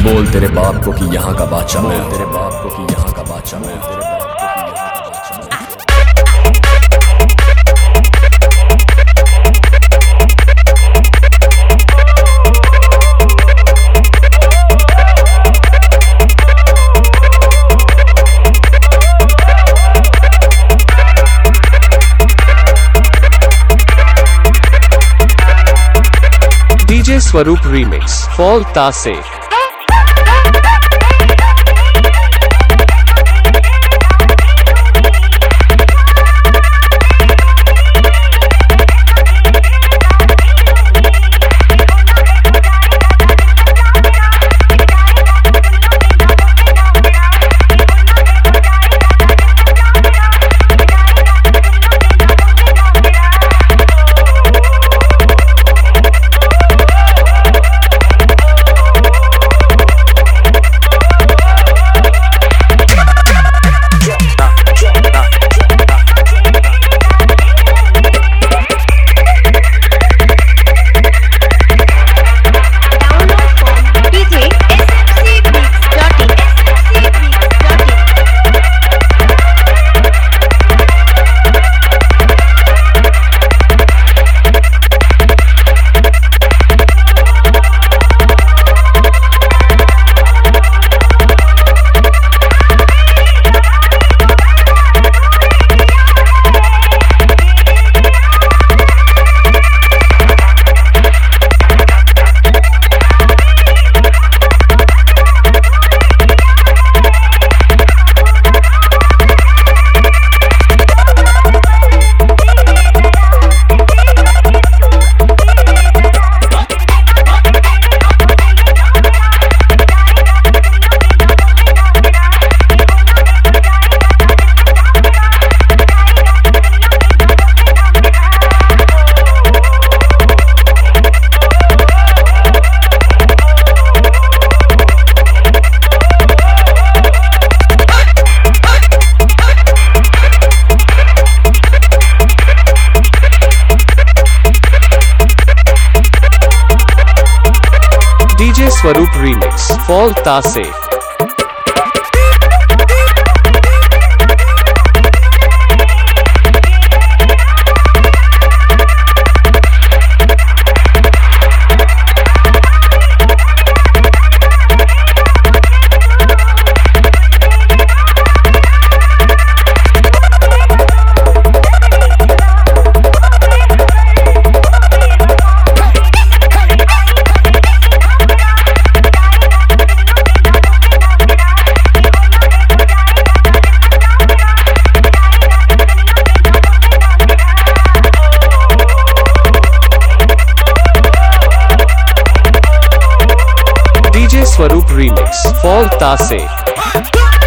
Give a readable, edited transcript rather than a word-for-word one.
बोल तेरे बाप को कि यहाँ का बादशाह मैं हूँ, तेरे बाप को कि यहाँ का बादशाह मैं हूँ, तेरे बाप को कि यहाँ का बादशाह मैं हूँ। DJ Swaroop Remix, Paul Tasek. DJ Swaroop Remix, Paul Tasek. DJ Swaroop Remix, Paul Tasek.